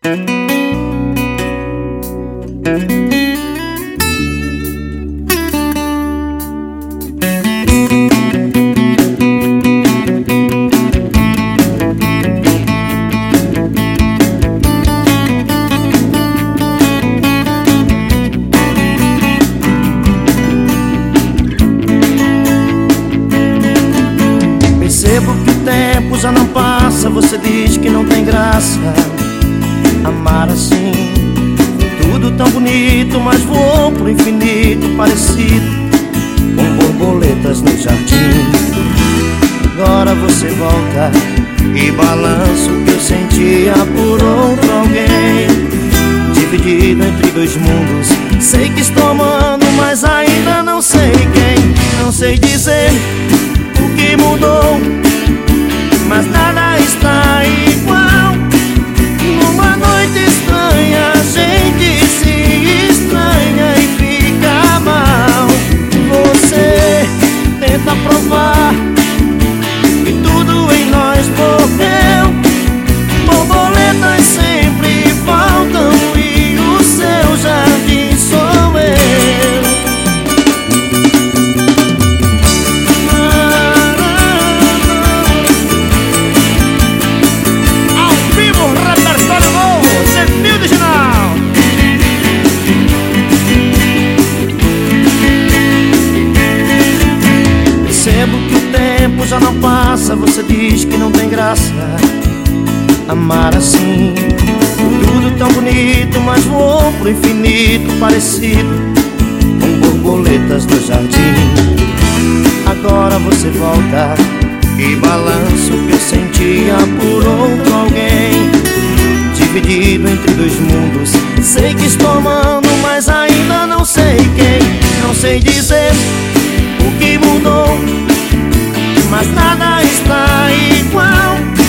Percebo que o tempo já não passa. Você diz que não tem graça amar assim. Tudo tão bonito, mas voou pro infinito, parecido com borboletas no jardim. Agora você volta e balança o que eu sentia por outro alguém. Dividido entre dois mundos, sei que estou amando, mas ainda não sei quem. Não sei dizer o que mudou, mas nada está igual. Numa noite estranha a gente se estranha e fica mal. Você tenta provar que tudo em nós morreu. Borboletas sempre faltam e o seu jardim sou eu. Ao vivo, repertório novo, sempre original. Percebo que o tempo já não passa. Você diz que não tem graça amar assim. Tudo tão bonito, mas voou pro infinito, parecido com borboletas no jardim. Agora você volta e balança o que eu sentia por outro alguém. Dividido entre dois mundos, sei que estou amando, mas ainda não sei quem. Não sei dizer o que mudou, mas nada está igual.